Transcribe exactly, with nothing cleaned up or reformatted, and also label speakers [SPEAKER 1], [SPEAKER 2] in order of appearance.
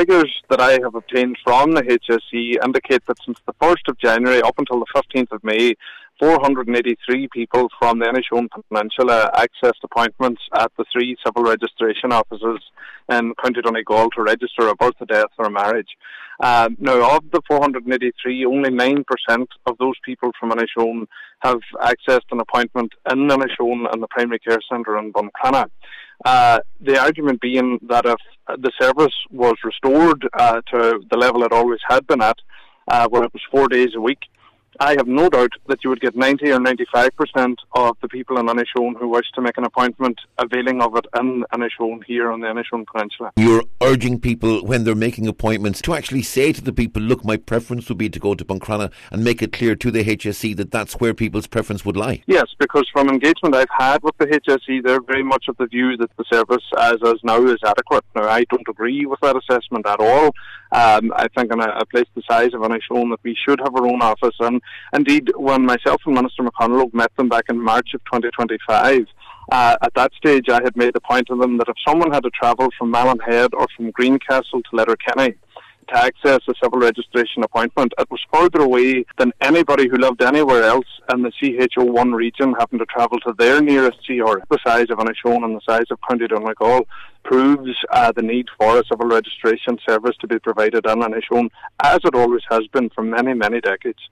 [SPEAKER 1] figures that I have obtained from the H S E indicate that since the first of January up until the fifteenth of May, four hundred eighty-three people from the Inishowen Peninsula accessed appointments at the three civil registration offices in County Donegal to register a birth, a death or a marriage. Uh, now, of the four hundred eighty-three, only nine percent of those people from Inishowen have accessed an appointment in Inishowen and the primary care centre in Buncrana. Uh, the argument being that if the service was restored uh, to the level it always had been at, uh, where it was four days a week, I have no doubt that you would get ninety or ninety-five percent of the people in Inishowen who wish to make an appointment availing of it in Inishowen here on the Inishowen Peninsula.
[SPEAKER 2] You're urging people when they're making appointments to actually say to the people, look, my preference would be to go to Buncrana, and make it clear to the H S E that that's where people's preference would lie.
[SPEAKER 1] Yes, because from engagement I've had with the H S E, they're very much of the view that the service as is now is adequate. Now, I don't agree with that assessment at all. Um, I think in a, a place the size of Inishowen that we should have our own office. And indeed, when myself and Minister McConnell met them back in March of twenty twenty-five, uh, at that stage I had made the point to them that if someone had to travel from Mallinhead or from Greencastle to Letterkenny to access a civil registration appointment, it was further away than anybody who lived anywhere else in the C H O one region having to travel to their nearest C R. The size of Inishowen and the size of County Donegal proves uh, the need for a civil registration service to be provided in Inishowen, as it always has been for many, many decades.